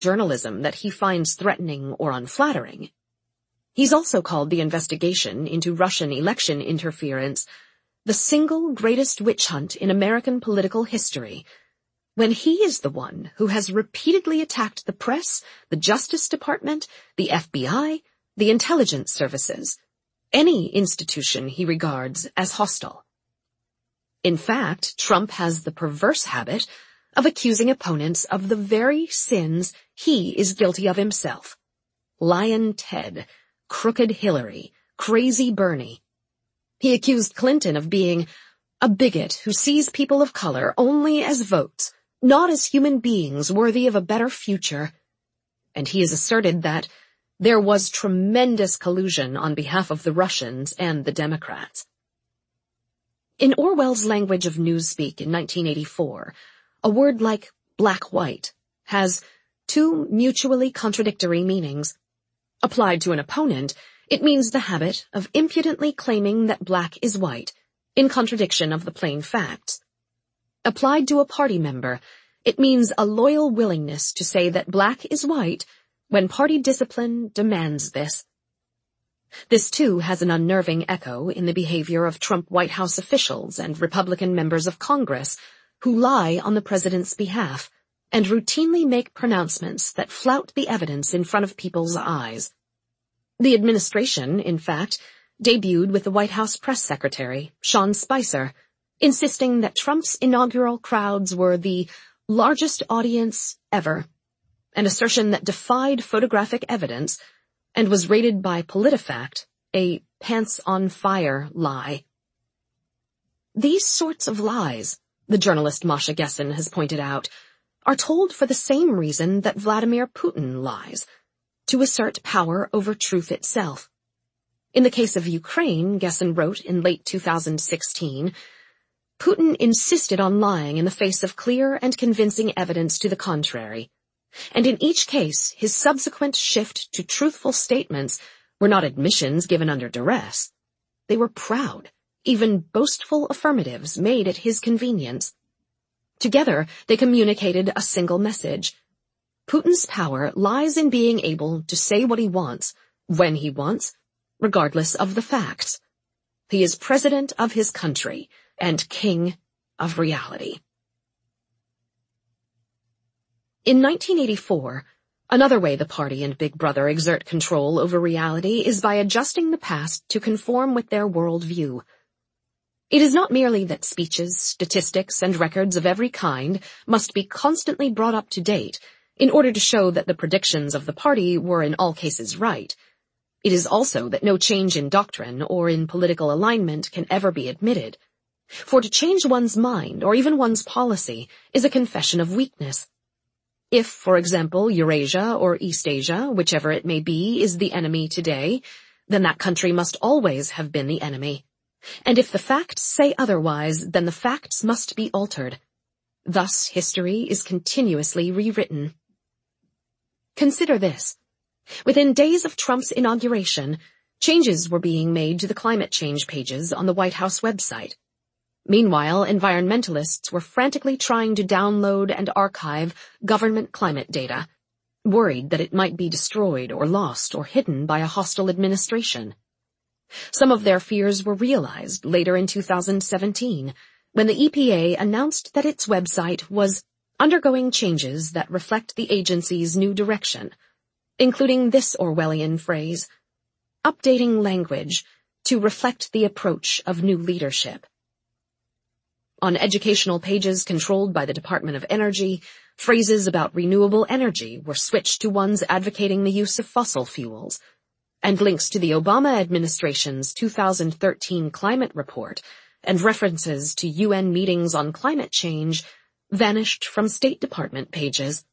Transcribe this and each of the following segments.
journalism that he finds threatening or unflattering. He's also called the investigation into Russian election interference the single greatest witch hunt in American political history, when he is the one who has repeatedly attacked the press, the Justice Department, the FBI, the intelligence services, any institution he regards as hostile. In fact, Trump has the perverse habit of accusing opponents of the very sins he is guilty of himself. Lion Ted, Crooked Hillary, Crazy Bernie. He accused Clinton of being a bigot who sees people of color only as votes, not as human beings worthy of a better future. And he has asserted that there was tremendous collusion on behalf of the Russians and the Democrats. In Orwell's language of newspeak in 1984, a word like black-white has two mutually contradictory meanings. Applied to an opponent, it means the habit of impudently claiming that black is white, in contradiction of the plain facts. Applied to a party member, it means a loyal willingness to say that black is white when party discipline demands this. This, too, has an unnerving echo in the behavior of Trump White House officials and Republican members of Congress who lie on the president's behalf and routinely make pronouncements that flout the evidence in front of people's eyes. The administration, in fact, debuted with the White House press secretary, Sean Spicer, insisting that Trump's inaugural crowds were the largest audience ever, an assertion that defied photographic evidence and was rated by PolitiFact a pants-on-fire lie. These sorts of lies, the journalist Masha Gessen has pointed out, are told for the same reason that Vladimir Putin lies, to assert power over truth itself. In the case of Ukraine, Gessen wrote in late 2016, Putin insisted on lying in the face of clear and convincing evidence to the contrary. And in each case, his subsequent shift to truthful statements were not admissions given under duress. They were proud, even boastful affirmatives made at his convenience. Together, they communicated a single message. Putin's power lies in being able to say what he wants, when he wants, regardless of the facts. He is president of his country and king of reality. In 1984, another way the party and Big Brother exert control over reality is by adjusting the past to conform with their worldview. It is not merely that speeches, statistics, and records of every kind must be constantly brought up to date in order to show that the predictions of the party were in all cases right. It is also that no change in doctrine or in political alignment can ever be admitted. For to change one's mind or even one's policy is a confession of weakness. If, for example, Eurasia or East Asia, whichever it may be, is the enemy today, then that country must always have been the enemy. And if the facts say otherwise, then the facts must be altered. Thus, history is continuously rewritten. Consider this. Within days of Trump's inauguration, changes were being made to the climate change pages on the White House website. Meanwhile, environmentalists were frantically trying to download and archive government climate data, worried that it might be destroyed or lost or hidden by a hostile administration. Some of their fears were realized later in 2017, when the EPA announced that its website was undergoing changes that reflect the agency's new direction, including this Orwellian phrase, updating language to reflect the approach of new leadership. On educational pages controlled by the Department of Energy, phrases about renewable energy were switched to ones advocating the use of fossil fuels, and links to the Obama administration's 2013 climate report and references to UN meetings on climate change vanished from State Department pages.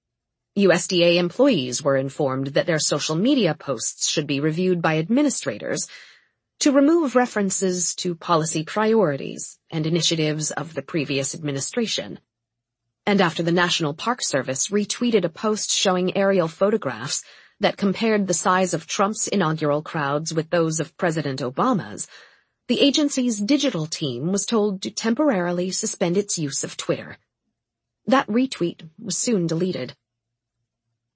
USDA employees were informed that their social media posts should be reviewed by administrators to remove references to policy priorities and initiatives of the previous administration. And after the National Park Service retweeted a post showing aerial photographs that compared the size of Trump's inaugural crowds with those of President Obama's, the agency's digital team was told to temporarily suspend its use of Twitter. That retweet was soon deleted.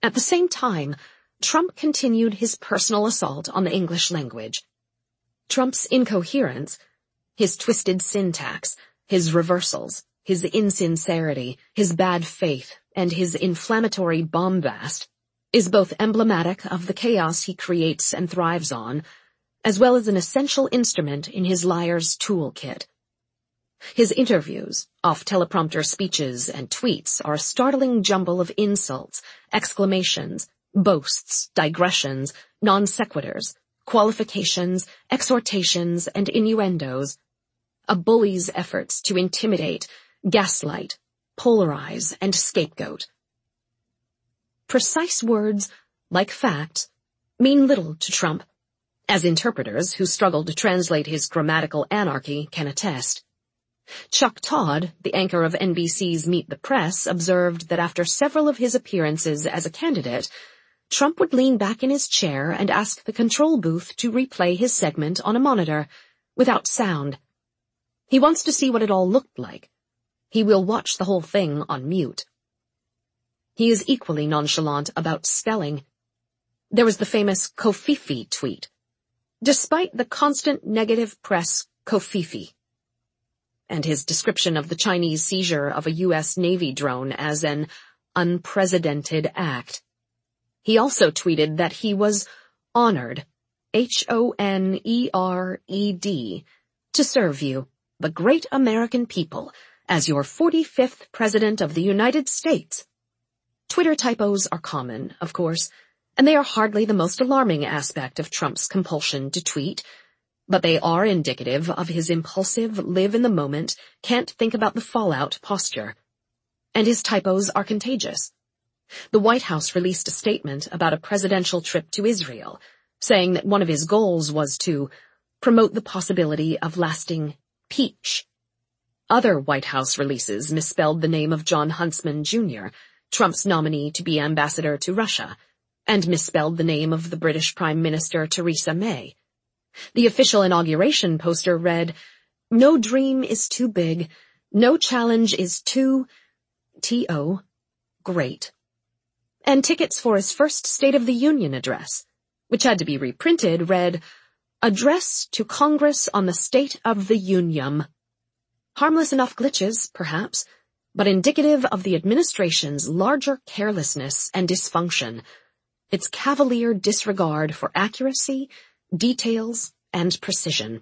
At the same time, Trump continued his personal assault on the English language. Trump's incoherence, his twisted syntax, his reversals, his insincerity, his bad faith, and his inflammatory bombast is both emblematic of the chaos he creates and thrives on, as well as an essential instrument in his liar's toolkit. His interviews, off-teleprompter speeches, and tweets are a startling jumble of insults, exclamations, boasts, digressions, non sequiturs, qualifications, exhortations, and innuendos, a bully's efforts to intimidate, gaslight, polarize, and scapegoat. Precise words, like facts, mean little to Trump, as interpreters who struggle to translate his grammatical anarchy can attest. Chuck Todd, the anchor of NBC's Meet the Press, observed that after several of his appearances as a candidate, Trump would lean back in his chair and ask the control booth to replay his segment on a monitor, without sound. He wants to see what it all looked like. He will watch the whole thing on mute. He is equally nonchalant about spelling. There was the famous Kofifi tweet. Despite the constant negative press, Kofifi. And his description of the Chinese seizure of a U.S. Navy drone as an unprecedented act. He also tweeted that he was honored, Honered, to serve you, the great American people, as your 45th President of the United States. Twitter typos are common, of course, and they are hardly the most alarming aspect of Trump's compulsion to tweet, but they are indicative of his impulsive, live-in-the-moment, can't-think-about-the-fallout posture. And his typos are contagious. The White House released a statement about a presidential trip to Israel, saying that one of his goals was to promote the possibility of lasting peace. Other White House releases misspelled the name of John Huntsman, Jr., Trump's nominee to be ambassador to Russia, and misspelled the name of the British Prime Minister Theresa May. The official inauguration poster read, "No dream is too big, no challenge is too great." And tickets for his first State of the Union address, which had to be reprinted, read, "Address to Congress on the State of the Union." Harmless enough glitches, perhaps, but indicative of the administration's larger carelessness and dysfunction, its cavalier disregard for accuracy, details, and precision.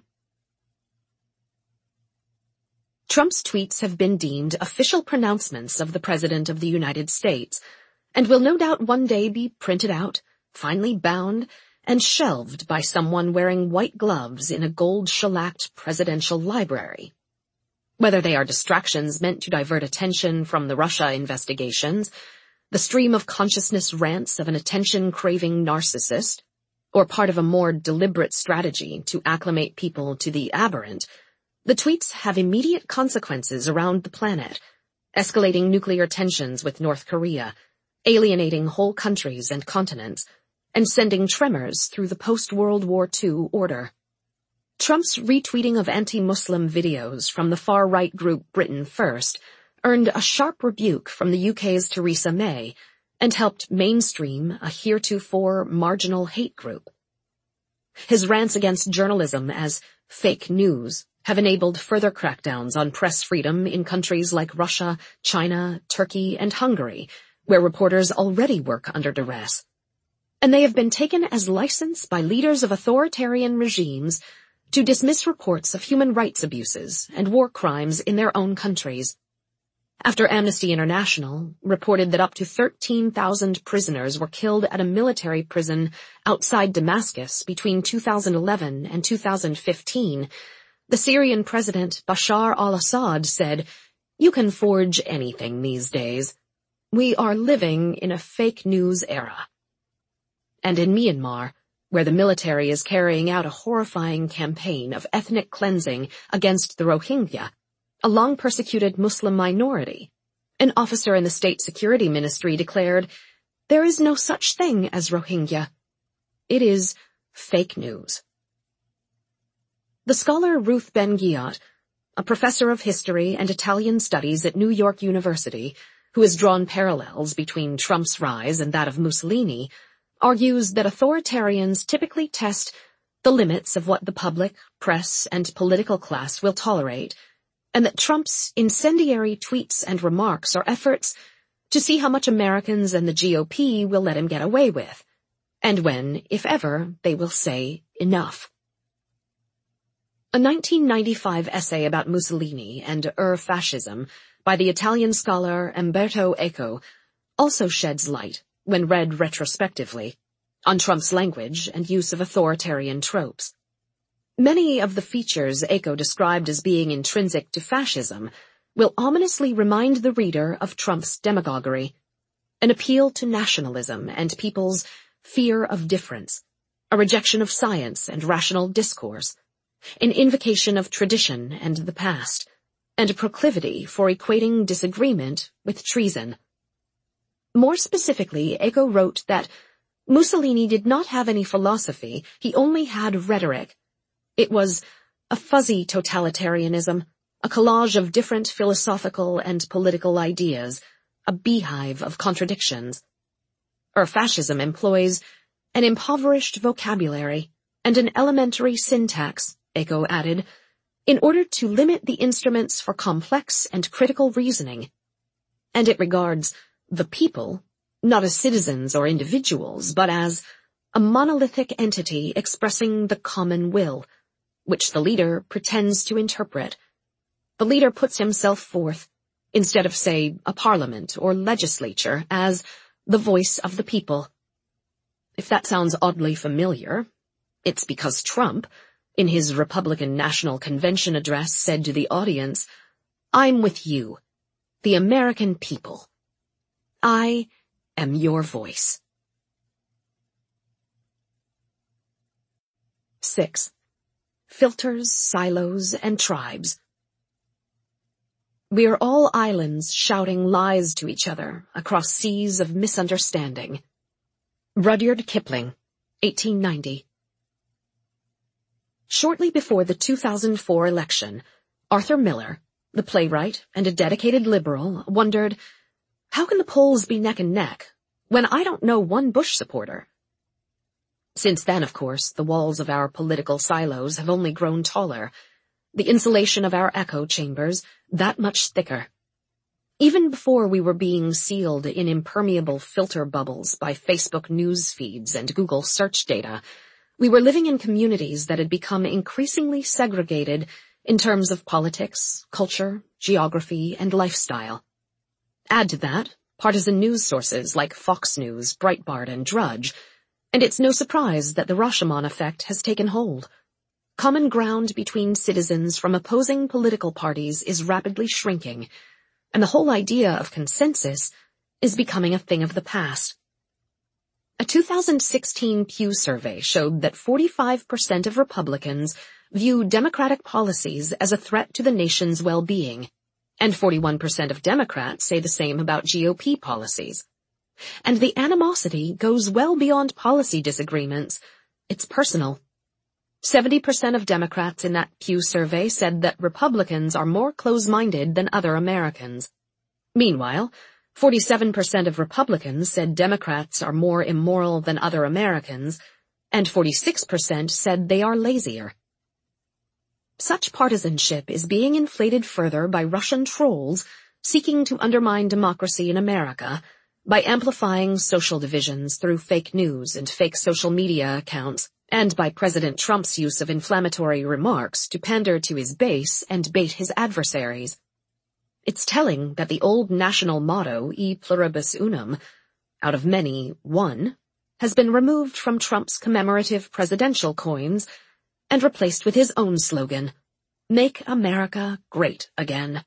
Trump's tweets have been deemed official pronouncements of the President of the United States, and will no doubt one day be printed out, finely bound, and shelved by someone wearing white gloves in a gold shellacked presidential library. Whether they are distractions meant to divert attention from the Russia investigations, the stream of consciousness rants of an attention-craving narcissist, or part of a more deliberate strategy to acclimate people to the aberrant, the tweets have immediate consequences around the planet, escalating nuclear tensions with North Korea, alienating whole countries and continents, and sending tremors through the post-World War II order. Trump's retweeting of anti-Muslim videos from the far-right group Britain First earned a sharp rebuke from the UK's Theresa May, and helped mainstream a heretofore marginal hate group. His rants against journalism as fake news have enabled further crackdowns on press freedom in countries like Russia, China, Turkey, and Hungary, where reporters already work under duress. And they have been taken as license by leaders of authoritarian regimes to dismiss reports of human rights abuses and war crimes in their own countries. After Amnesty International reported that up to 13,000 prisoners were killed at a military prison outside Damascus between 2011 and 2015, the Syrian President Bashar al-Assad said, "You can forge anything these days. We are living in a fake news era." And in Myanmar, where the military is carrying out a horrifying campaign of ethnic cleansing against the Rohingya, a long-persecuted Muslim minority, an officer in the State Security Ministry declared, "There is no such thing as Rohingya. It is fake news." The scholar Ruth Ben-Ghiat, a professor of history and Italian studies at New York University, who has drawn parallels between Trump's rise and that of Mussolini, argues that authoritarians typically test the limits of what the public, press, and political class will tolerate, and that Trump's incendiary tweets and remarks are efforts to see how much Americans and the GOP will let him get away with, and when, if ever, they will say enough. A 1995 essay about Mussolini and fascism by the Italian scholar Umberto Eco also sheds light, when read retrospectively, on Trump's language and use of authoritarian tropes. Many of the features Eco described as being intrinsic to fascism will ominously remind the reader of Trump's demagoguery, an appeal to nationalism and people's fear of difference, a rejection of science and rational discourse, an invocation of tradition and the past, and a proclivity for equating disagreement with treason. More specifically, Eco wrote that Mussolini did not have any philosophy, he only had rhetoric. It was a fuzzy totalitarianism, a collage of different philosophical and political ideas, a beehive of contradictions. Fascism employs an impoverished vocabulary and an elementary syntax, Eco added, in order to limit the instruments for complex and critical reasoning. And it regards the people not as citizens or individuals, but as a monolithic entity expressing the common will, which the leader pretends to interpret. The leader puts himself forth, instead of, say, a parliament or legislature, as the voice of the people. If that sounds oddly familiar, it's because Trump, in his Republican National Convention address, said to the audience, "I'm with you, the American people. I am your voice." 6. Filters, silos, and tribes. We are all islands shouting lies to each other across seas of misunderstanding. Rudyard Kipling, 1890. Shortly before the 2004 election, Arthur Miller, the playwright and a dedicated liberal, wondered, how can the polls be neck and neck when I don't know one Bush supporter? Since then, of course, the walls of our political silos have only grown taller, the insulation of our echo chambers that much thicker. Even before we were being sealed in impermeable filter bubbles by Facebook news feeds and Google search data, we were living in communities that had become increasingly segregated in terms of politics, culture, geography, and lifestyle. Add to that partisan news sources like Fox News, Breitbart, and Drudge, and it's no surprise that the Rashomon effect has taken hold. Common ground between citizens from opposing political parties is rapidly shrinking, and the whole idea of consensus is becoming a thing of the past. A 2016 Pew survey showed that 45% of Republicans view Democratic policies as a threat to the nation's well-being, and 41% of Democrats say the same about GOP policies. And the animosity goes well beyond policy disagreements. It's personal. 70% of Democrats in that Pew survey said that Republicans are more close-minded than other Americans. Meanwhile, 47% of Republicans said Democrats are more immoral than other Americans, and 46% said they are lazier. Such partisanship is being inflated further by Russian trolls seeking to undermine democracy in America by amplifying social divisions through fake news and fake social media accounts, and by President Trump's use of inflammatory remarks to pander to his base and bait his adversaries. It's telling that the old national motto, E pluribus unum, out of many, one, has been removed from Trump's commemorative presidential coins and replaced with his own slogan, Make America Great Again.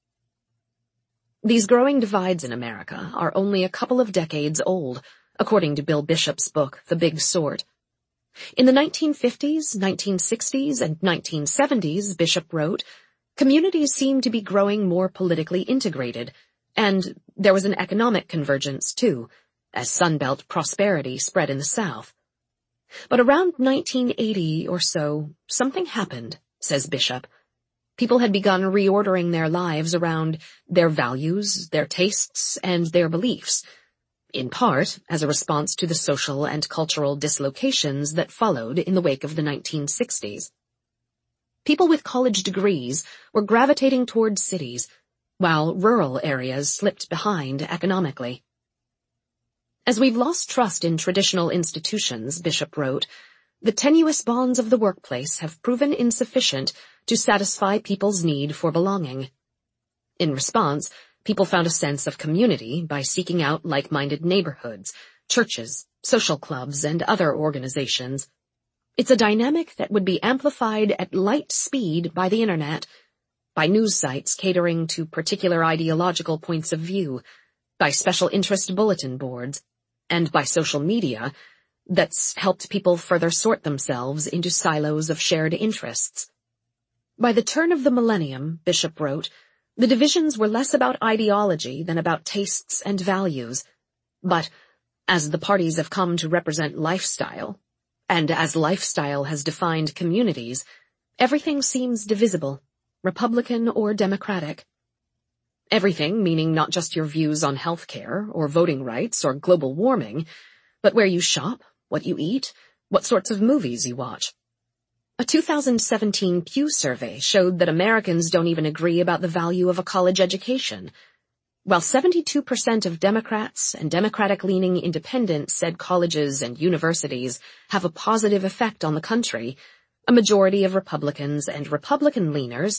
These growing divides in America are only a couple of decades old, according to Bill Bishop's book, The Big Sort. In the 1950s, 1960s, and 1970s, Bishop wrote, communities seemed to be growing more politically integrated, and there was an economic convergence, too, as Sunbelt prosperity spread in the South. But around 1980 or so, something happened, says Bishop. People had begun reordering their lives around their values, their tastes, and their beliefs, in part as a response to the social and cultural dislocations that followed in the wake of the 1960s. People with college degrees were gravitating towards cities, while rural areas slipped behind economically. As we've lost trust in traditional institutions, Bishop wrote, the tenuous bonds of the workplace have proven insufficient to satisfy people's need for belonging. In response, people found a sense of community by seeking out like-minded neighborhoods, churches, social clubs, and other organizations. It's a dynamic that would be amplified at light speed by the internet, by news sites catering to particular ideological points of view, by special interest bulletin boards, and by social media that's helped people further sort themselves into silos of shared interests. By the turn of the millennium, Bishop wrote, the divisions were less about ideology than about tastes and values. But as the parties have come to represent lifestyle, and as lifestyle has defined communities, everything seems divisible, Republican or Democratic. Everything meaning not just your views on health care or voting rights or global warming, but where you shop, what you eat, what sorts of movies you watch. A 2017 Pew survey showed that Americans don't even agree about the value of a college education. While 72% of Democrats and Democratic-leaning independents said colleges and universities have a positive effect on the country, a majority of Republicans and Republican-leaners,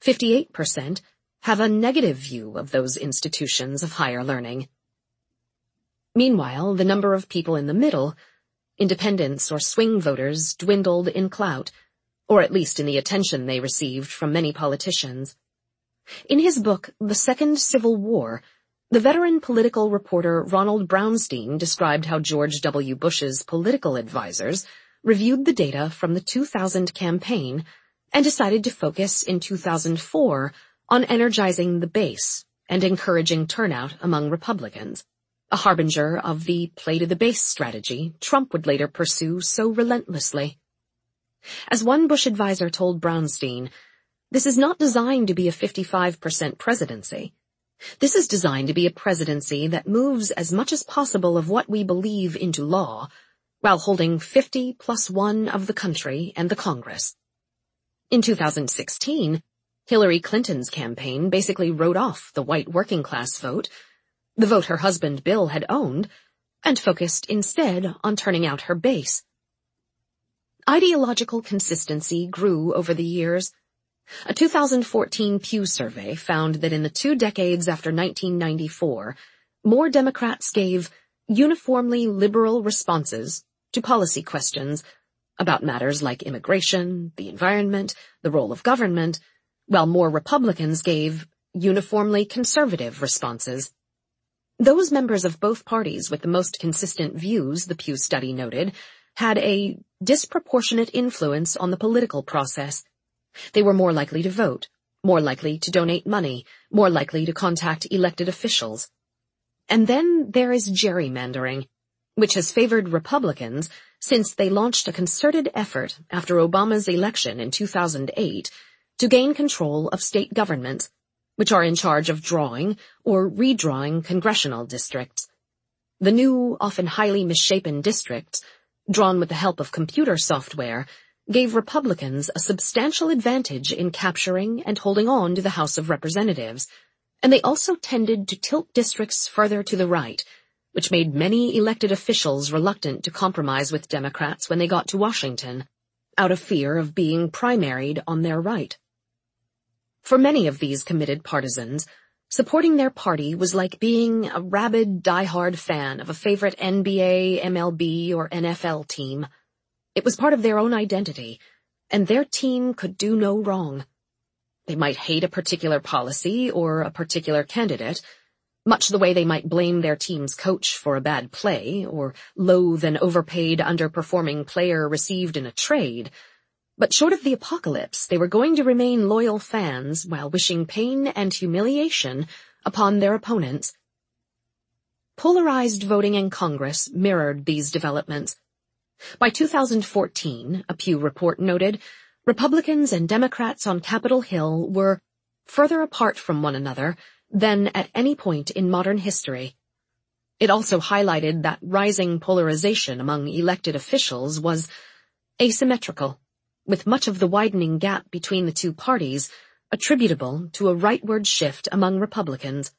58%, have a negative view of those institutions of higher learning. Meanwhile, the number of people in the middle, independents or swing voters, dwindled in clout, or at least in the attention they received from many politicians. In his book, The Second Civil War, the veteran political reporter Ronald Brownstein described how George W. Bush's political advisors reviewed the data from the 2000 campaign and decided to focus in 2004 on energizing the base and encouraging turnout among Republicans, a harbinger of the play-to-the-base strategy Trump would later pursue so relentlessly. As one Bush advisor told Brownstein, this is not designed to be a 55% presidency. This is designed to be a presidency that moves as much as possible of what we believe into law, while holding 50+1 of the country and the Congress. In 2016, Hillary Clinton's campaign basically wrote off the white working-class vote, the vote her husband Bill had owned, and focused instead on turning out her base. Ideological consistency grew over the years. A 2014 Pew survey found that in the 2 decades after 1994, more Democrats gave uniformly liberal responses to policy questions about matters like immigration, the environment, the role of government, while more Republicans gave uniformly conservative responses. Those members of both parties with the most consistent views, the Pew study noted, had a disproportionate influence on the political process. They were more likely to vote, more likely to donate money, more likely to contact elected officials. And then there is gerrymandering, which has favored Republicans since they launched a concerted effort after Obama's election in 2008 to gain control of state governments, which are in charge of drawing or redrawing congressional districts. The new, often highly misshapen districts, drawn with the help of computer software, gave Republicans a substantial advantage in capturing and holding on to the House of Representatives, and they also tended to tilt districts further to the right, which made many elected officials reluctant to compromise with Democrats when they got to Washington, out of fear of being primaried on their right. For many of these committed partisans, supporting their party was like being a rabid, die-hard fan of a favorite NBA, MLB, or NFL team. It was part of their own identity, and their team could do no wrong. They might hate a particular policy or a particular candidate, much the way they might blame their team's coach for a bad play or loathe an overpaid, underperforming player received in a trade. But short of the apocalypse, they were going to remain loyal fans while wishing pain and humiliation upon their opponents. Polarized voting in Congress mirrored these developments. By 2014, a Pew report noted, Republicans and Democrats on Capitol Hill were further apart from one another than at any point in modern history. It also highlighted that rising polarization among elected officials was asymmetrical, with much of the widening gap between the two parties attributable to a rightward shift among Republicans.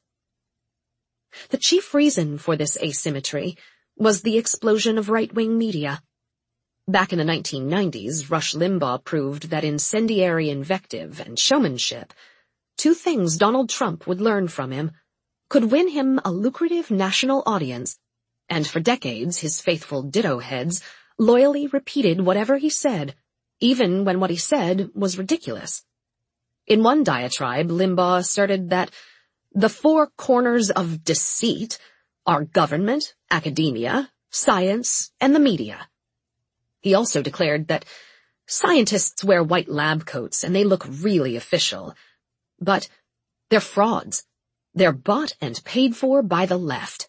The chief reason for this asymmetry was the explosion of right-wing media. Back in the 1990s, Rush Limbaugh proved that incendiary invective and showmanship, two things Donald Trump would learn from him, could win him a lucrative national audience, and for decades his faithful ditto heads loyally repeated whatever he said, even when what he said was ridiculous. In one diatribe, Limbaugh asserted that the four corners of deceit are government, academia, science, and the media. He also declared that scientists wear white lab coats and they look really official, but they're frauds. They're bought and paid for by the left.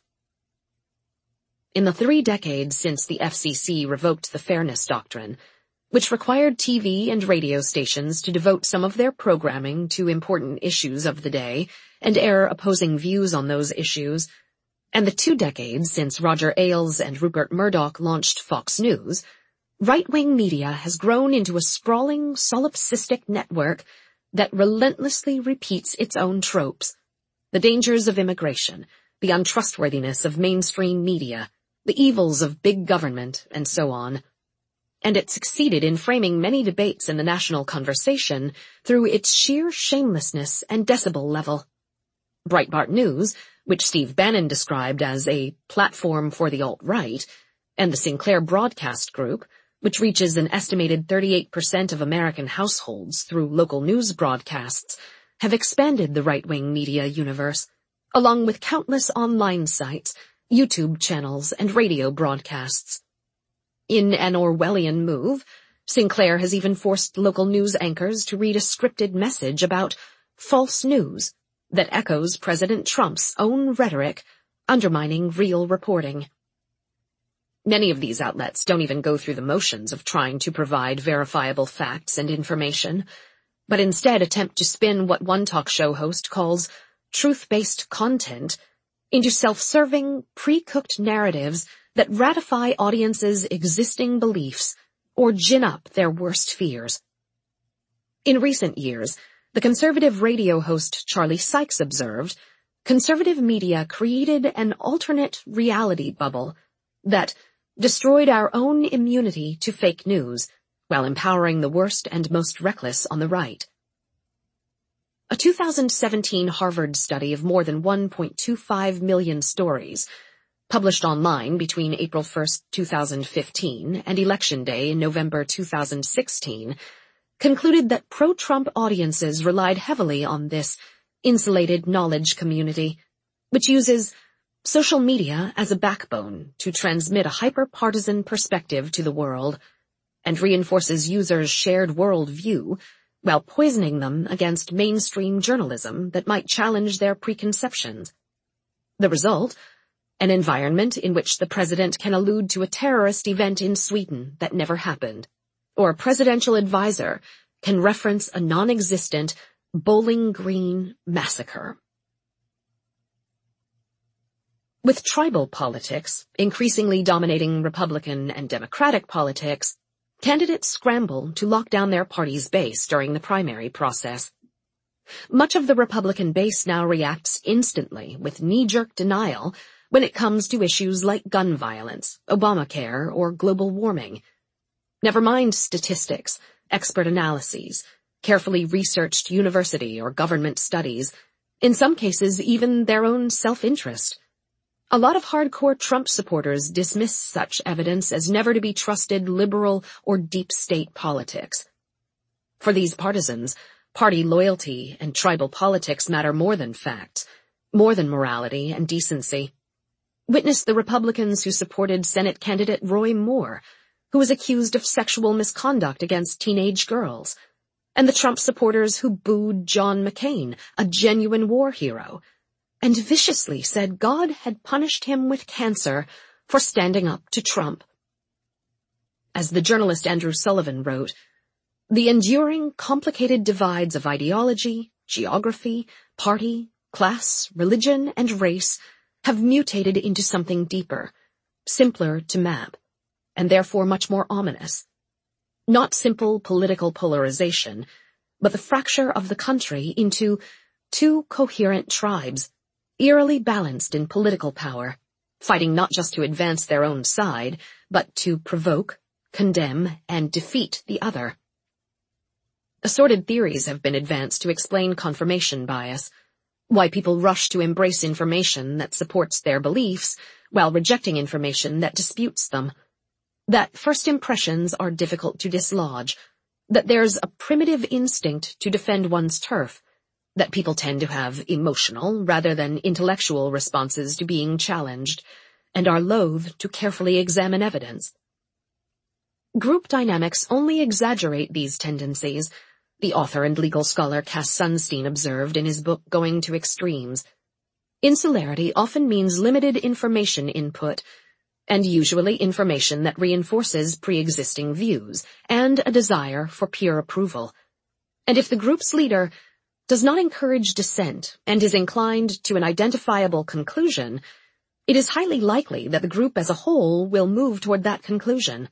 In the 3 decades since the FCC revoked the Fairness Doctrine, which required TV and radio stations to devote some of their programming to important issues of the day and air opposing views on those issues, and the 2 decades since Roger Ailes and Rupert Murdoch launched Fox News, right-wing media has grown into a sprawling, solipsistic network that relentlessly repeats its own tropes. The dangers of immigration, the untrustworthiness of mainstream media, the evils of big government, and so on. And it succeeded in framing many debates in the national conversation through its sheer shamelessness and decibel level. Breitbart News, which Steve Bannon described as a platform for the alt-right, and the Sinclair Broadcast Group, which reaches an estimated 38% of American households through local news broadcasts, have expanded the right-wing media universe, along with countless online sites, YouTube channels, and radio broadcasts. In an Orwellian move, Sinclair has even forced local news anchors to read a scripted message about false news that echoes President Trump's own rhetoric, undermining real reporting. Many of these outlets don't even go through the motions of trying to provide verifiable facts and information, but instead attempt to spin what one talk show host calls truth-based content into self-serving, pre-cooked narratives that ratify audiences' existing beliefs or gin up their worst fears. In recent years, the conservative radio host Charlie Sykes observed, conservative media created an alternate reality bubble that destroyed our own immunity to fake news, while empowering the worst and most reckless on the right. A 2017 Harvard study of more than 1.25 million stories, published online between April 1, 2015 and Election Day in November 2016, concluded that pro-Trump audiences relied heavily on this insulated knowledge community, which uses social media as a backbone to transmit a hyper-partisan perspective to the world, and reinforces users' shared worldview while poisoning them against mainstream journalism that might challenge their preconceptions. The result? An environment in which the president can allude to a terrorist event in Sweden that never happened, or a presidential advisor can reference a non-existent Bowling Green massacre. With tribal politics increasingly dominating Republican and Democratic politics, candidates scramble to lock down their party's base during the primary process. Much of the Republican base now reacts instantly with knee-jerk denial when it comes to issues like gun violence, Obamacare, or global warming. Never mind statistics, expert analyses, carefully researched university or government studies, in some cases even their own self-interest. A lot of hardcore Trump supporters dismiss such evidence as never to be trusted liberal or deep state politics. For these partisans, party loyalty and tribal politics matter more than facts, more than morality and decency. Witness the Republicans who supported Senate candidate Roy Moore, who was accused of sexual misconduct against teenage girls, and the Trump supporters who booed John McCain, a genuine war hero, and viciously said God had punished him with cancer for standing up to Trump. As the journalist Andrew Sullivan wrote, The enduring, complicated divides of ideology, geography, party, class, religion, and race have mutated into something deeper, simpler to map, and therefore much more ominous. Not simple political polarization, but the fracture of the country into two coherent tribes, eerily balanced in political power, fighting not just to advance their own side, but to provoke, condemn, and defeat the other. Assorted theories have been advanced to explain confirmation bias, why people rush to embrace information that supports their beliefs while rejecting information that disputes them, that first impressions are difficult to dislodge, that there's a primitive instinct to defend one's turf, that people tend to have emotional rather than intellectual responses to being challenged, and are loath to carefully examine evidence. Group dynamics only exaggerate these tendencies, the author and legal scholar Cass Sunstein observed in his book Going to Extremes. Insularity often means limited information input, and usually information that reinforces pre-existing views and a desire for peer approval. And if the group's leader does not encourage dissent and is inclined to an identifiable conclusion, it is highly likely that the group as a whole will move toward that conclusion.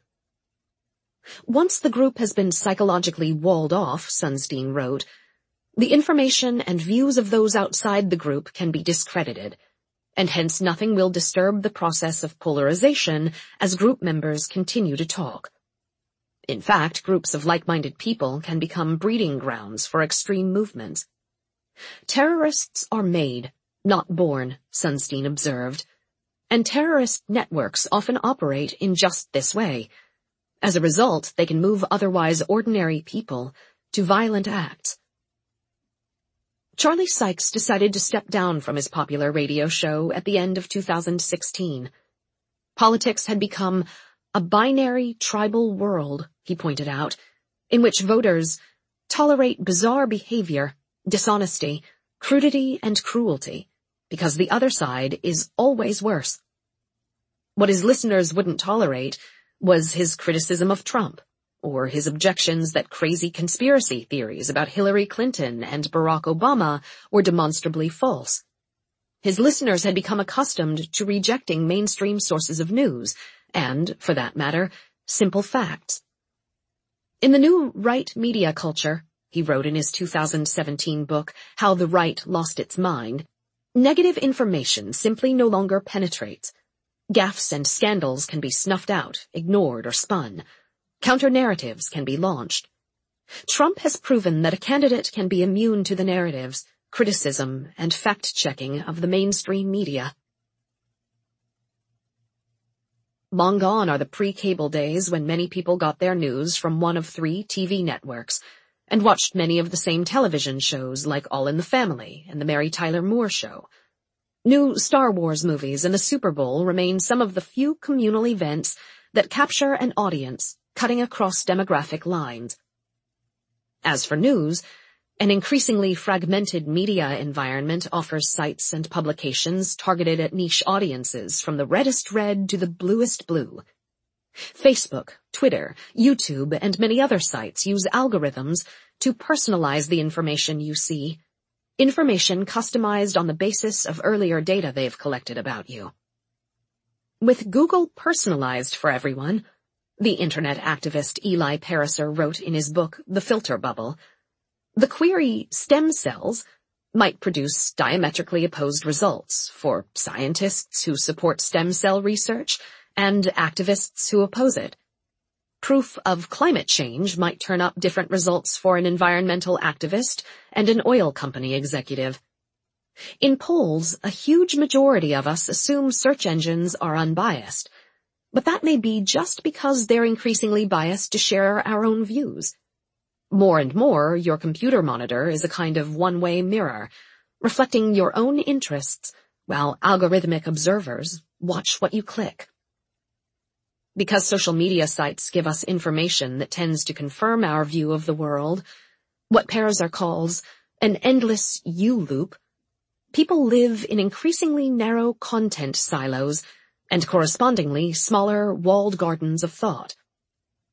Once the group has been psychologically walled off, Sunstein wrote, the information and views of those outside the group can be discredited, and hence nothing will disturb the process of polarization as group members continue to talk. In fact, groups of like-minded people can become breeding grounds for extreme movements. Terrorists are made, not born, Sunstein observed, and terrorist networks often operate in just this way. As a result, they can move otherwise ordinary people to violent acts. Charlie Sykes decided to step down from his popular radio show at the end of 2016. Politics had become a binary tribal world, he pointed out, in which voters tolerate bizarre behavior, dishonesty, crudity, and cruelty, because the other side is always worse. What his listeners wouldn't tolerate was his criticism of Trump, or his objections that crazy conspiracy theories about Hillary Clinton and Barack Obama were demonstrably false. His listeners had become accustomed to rejecting mainstream sources of news, and, for that matter, simple facts. In the new right media culture, he wrote in his 2017 book, How the Right Lost Its Mind, negative information simply no longer penetrates. Gaffes and scandals can be snuffed out, ignored, or spun. Counter-narratives can be launched. Trump has proven that a candidate can be immune to the narratives, criticism, and fact-checking of the mainstream media. Long gone are the pre-cable days when many people got their news from one of 3 TV networks and watched many of the same television shows like All in the Family and The Mary Tyler Moore Show. New Star Wars movies and the Super Bowl remain some of the few communal events that capture an audience cutting across demographic lines. As for news, an increasingly fragmented media environment offers sites and publications targeted at niche audiences from the reddest red to the bluest blue. Facebook, Twitter, YouTube, and many other sites use algorithms to personalize the information you see. Information customized on the basis of earlier data they've collected about you. With Google personalized for everyone, the internet activist Eli Pariser wrote in his book The Filter Bubble, the query stem cells might produce diametrically opposed results for scientists who support stem cell research and activists who oppose it. Proof of climate change might turn up different results for an environmental activist and an oil company executive. In polls, a huge majority of us assume search engines are unbiased, but that may be just because they're increasingly biased to share our own views. More and more, your computer monitor is a kind of one-way mirror, reflecting your own interests, while algorithmic observers watch what you click. Because social media sites give us information that tends to confirm our view of the world, what Pariser calls an endless U-loop, people live in increasingly narrow content silos and correspondingly smaller walled gardens of thought.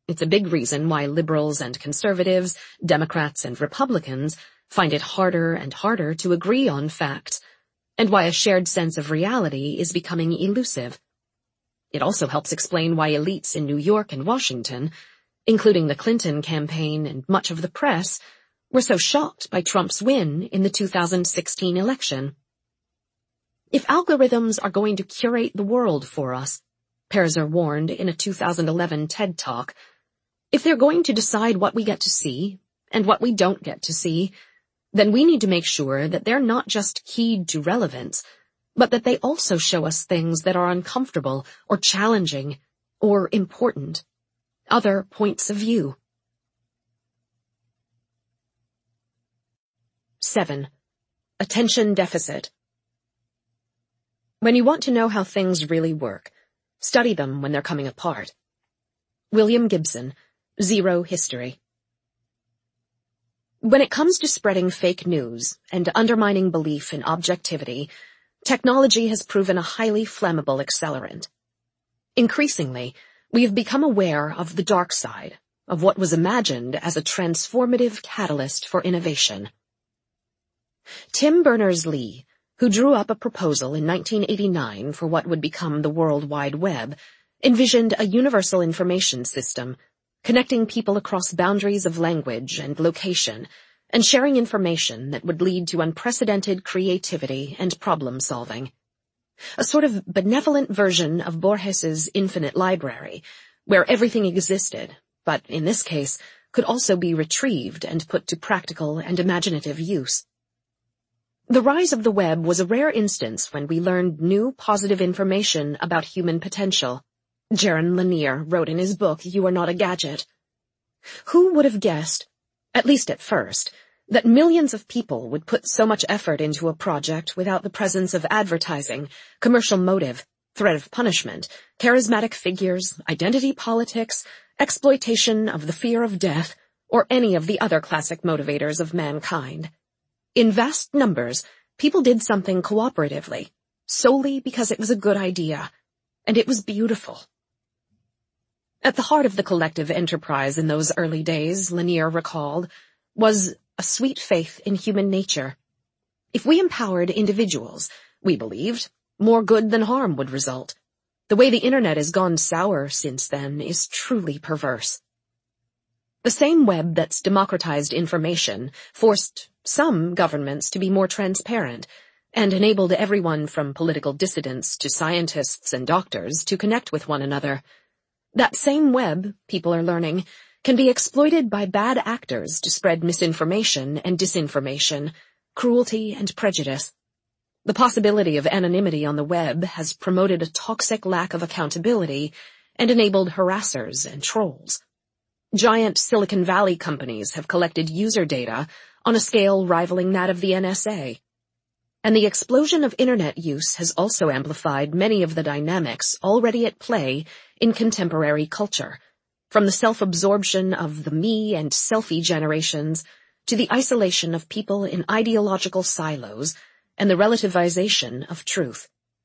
It's a big reason why liberals and conservatives, Democrats and Republicans find it harder and harder to agree on facts, and why a shared sense of reality is becoming elusive. It also helps explain why elites in New York and Washington, including the Clinton campaign and much of the press, were so shocked by Trump's win in the 2016 election. If algorithms are going to curate the world for us, Pearser warned in a 2011 TED Talk, if they're going to decide what we get to see and what we don't get to see, then we need to make sure that they're not just keyed to relevance, but that they also show us things that are uncomfortable or challenging or important, other points of view. 7. Attention deficit. When you want to know how things really work, study them when they're coming apart. William Gibson, Zero History. When it comes to spreading fake news and undermining belief in objectivity, technology has proven a highly flammable accelerant. Increasingly, we have become aware of the dark side of what was imagined as a transformative catalyst for innovation. Tim Berners-Lee, who drew up a proposal in 1989 for what would become the World Wide Web, envisioned a universal information system connecting people across boundaries of language and location, and sharing information that would lead to unprecedented creativity and problem-solving. A sort of benevolent version of Borges's infinite library, where everything existed, but in this case, could also be retrieved and put to practical and imaginative use. The rise of the web was a rare instance when we learned new positive information about human potential. Jaron Lanier wrote in his book, You Are Not a Gadget. Who would have guessed, at least at first, that millions of people would put so much effort into a project without the presence of advertising, commercial motive, threat of punishment, charismatic figures, identity politics, exploitation of the fear of death, or any of the other classic motivators of mankind? In vast numbers, people did something cooperatively, solely because it was a good idea, and it was beautiful. At the heart of the collective enterprise in those early days, Lanier recalled, was a sweet faith in human nature. If we empowered individuals, we believed, more good than harm would result. The way the internet has gone sour since then is truly perverse. The same web that's democratized information forced some governments to be more transparent and enabled everyone from political dissidents to scientists and doctors to connect with one another. That same web, people are learning, can be exploited by bad actors to spread misinformation and disinformation, cruelty and prejudice. The possibility of anonymity on the web has promoted a toxic lack of accountability and enabled harassers and trolls. Giant Silicon Valley companies have collected user data on a scale rivaling that of the NSA. And the explosion of internet use has also amplified many of the dynamics already at play in contemporary culture, from the self-absorption of the me and selfie generations to the isolation of people in ideological silos and the relativization of truth.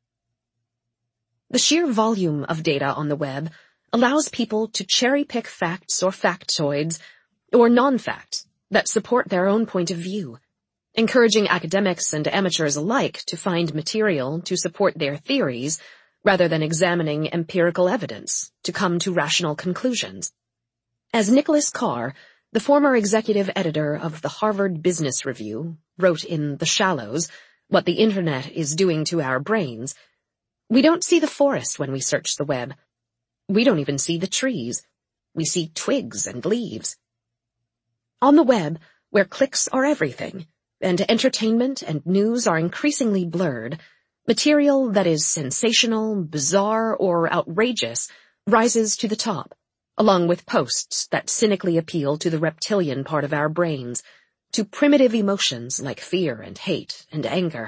The sheer volume of data on the web allows people to cherry-pick facts or factoids or non-facts that support their own point of view, encouraging academics and amateurs alike to find material to support their theories rather than examining empirical evidence to come to rational conclusions. As Nicholas Carr, the former executive editor of the Harvard Business Review, wrote in The Shallows, What the Internet is Doing to Our Brains, we don't see the forest when we search the web. We don't even see the trees. We see twigs and leaves. On the web, where clicks are everything, and entertainment and news are increasingly blurred, material that is sensational, bizarre, or outrageous rises to the top, along with posts that cynically appeal to the reptilian part of our brains, to primitive emotions like fear and hate and anger.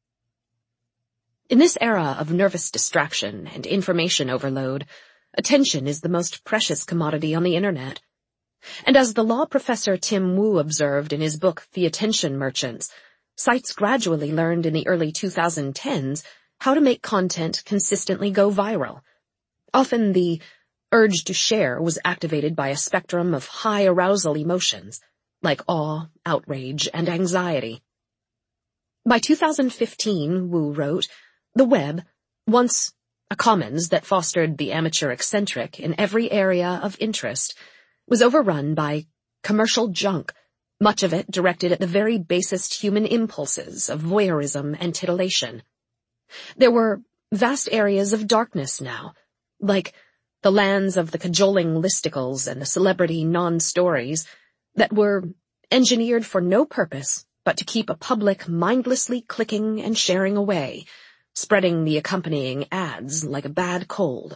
In this era of nervous distraction and information overload, attention is the most precious commodity on the internet. And as the law professor Tim Wu observed in his book The Attention Merchants, sites gradually learned in the early 2010s how to make content consistently go viral. Often the urge to share was activated by a spectrum of high arousal emotions, like awe, outrage, and anxiety. By 2015, Wu wrote, the web, once a commons that fostered the amateur eccentric in every area of interest, was overrun by commercial junk, much of it directed at the very basest human impulses of voyeurism and titillation. There were vast areas of darkness now, like the lands of the cajoling listicles and the celebrity non-stories that were engineered for no purpose but to keep a public mindlessly clicking and sharing away, spreading the accompanying ads like a bad cold.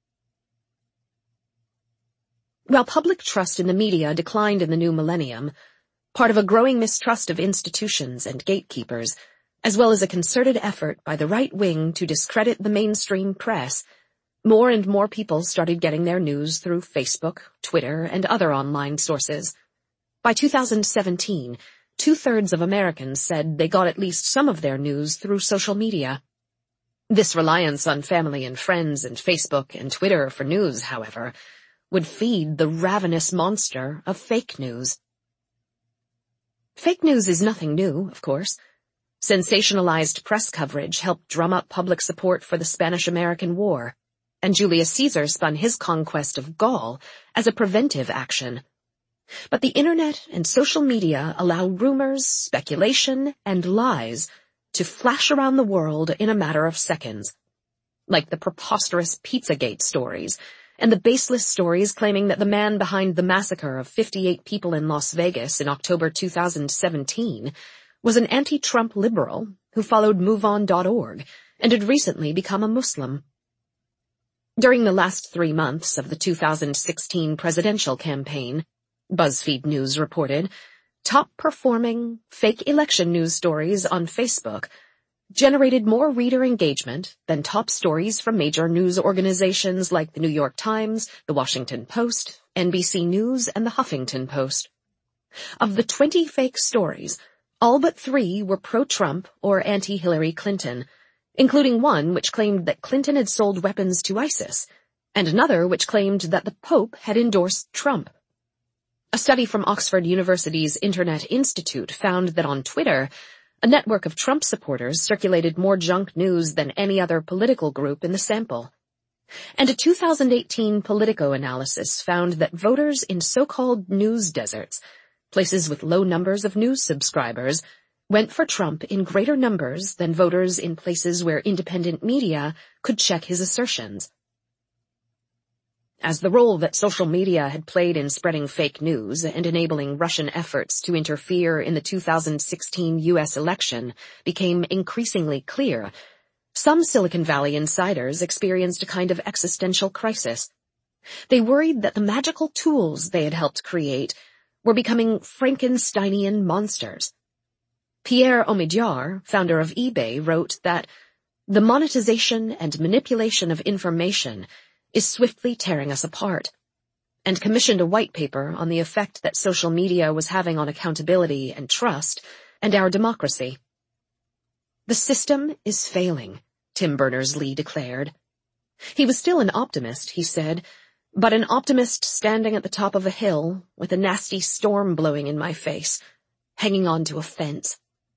While public trust in the media declined in the new millennium, part of a growing mistrust of institutions and gatekeepers, as well as a concerted effort by the right wing to discredit the mainstream press, more and more people started getting their news through Facebook, Twitter, and other online sources. By 2017, 2/3 of Americans said they got at least some of their news through social media. This reliance on family and friends and Facebook and Twitter for news, however, would feed the ravenous monster of fake news. Fake news is nothing new, of course. Sensationalized press coverage helped drum up public support for the Spanish-American War, and Julius Caesar spun his conquest of Gaul as a preventive action. But the internet and social media allow rumors, speculation, and lies to flash around the world in a matter of seconds, like the preposterous Pizzagate stories and the baseless stories claiming that the man behind the massacre of 58 people in Las Vegas in October 2017 was an anti-Trump liberal who followed MoveOn.org and had recently become a Muslim. During the last 3 months of the 2016 presidential campaign, BuzzFeed News reported, top-performing fake election news stories on Facebook generated more reader engagement than top stories from major news organizations like the New York Times, the Washington Post, NBC News, and the Huffington Post. Of the 20 fake stories, all but 3 were pro-Trump or anti-Hillary Clinton, including one which claimed that Clinton had sold weapons to ISIS, and another which claimed that the Pope had endorsed Trump. A study from Oxford University's Internet Institute found that on Twitter, a network of Trump supporters circulated more junk news than any other political group in the sample. And a 2018 Politico analysis found that voters in so-called news deserts, places with low numbers of news subscribers, went for Trump in greater numbers than voters in places where independent media could check his assertions. As the role that social media had played in spreading fake news and enabling Russian efforts to interfere in the 2016 U.S. election became increasingly clear, some Silicon Valley insiders experienced a kind of existential crisis. They worried that the magical tools they had helped create were becoming Frankensteinian monsters. Pierre Omidyar, founder of eBay, wrote that the monetization and manipulation of information is swiftly tearing us apart, and commissioned a white paper on the effect that social media was having on accountability and trust and our democracy. The system is failing, Tim Berners-Lee declared. He was still an optimist, he said, but an optimist standing at the top of a hill with a nasty storm blowing in my face, hanging onto a fence.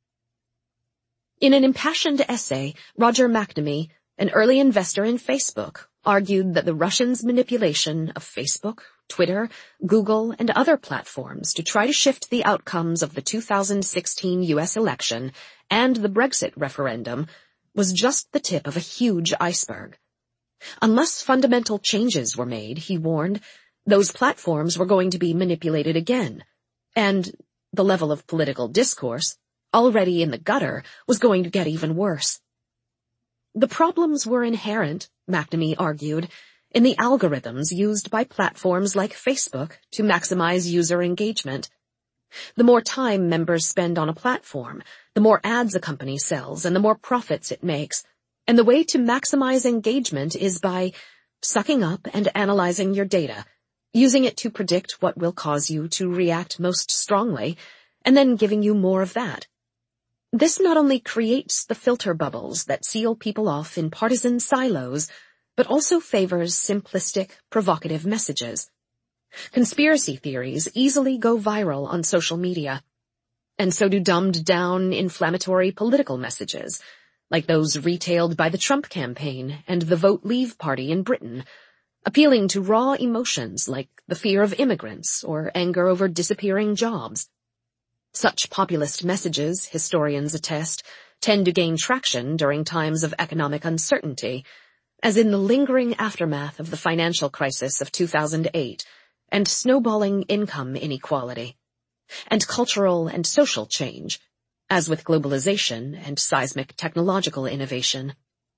In an impassioned essay, Roger McNamee, an early investor in Facebook, argued that the Russians' manipulation of Facebook, Twitter, Google, and other platforms to try to shift the outcomes of the 2016 U.S. election and the Brexit referendum was just the tip of a huge iceberg. Unless fundamental changes were made, he warned, those platforms were going to be manipulated again, and the level of political discourse, already in the gutter, was going to get even worse. The problems were inherent, McNamee argued, in the algorithms used by platforms like Facebook to maximize user engagement. The more time members spend on a platform, the more ads a company sells and the more profits it makes. And the way to maximize engagement is by sucking up and analyzing your data, using it to predict what will cause you to react most strongly, and then giving you more of that. This not only creates the filter bubbles that seal people off in partisan silos, but also favors simplistic, provocative messages. Conspiracy theories easily go viral on social media, and so do dumbed-down, inflammatory political messages, like those retailed by the Trump campaign and the Vote Leave Party in Britain, appealing to raw emotions like the fear of immigrants or anger over disappearing jobs. Such populist messages, historians attest, tend to gain traction during times of economic uncertainty, as in the lingering aftermath of the financial crisis of 2008 and snowballing income inequality, and cultural and social change, as with globalization and seismic technological innovation.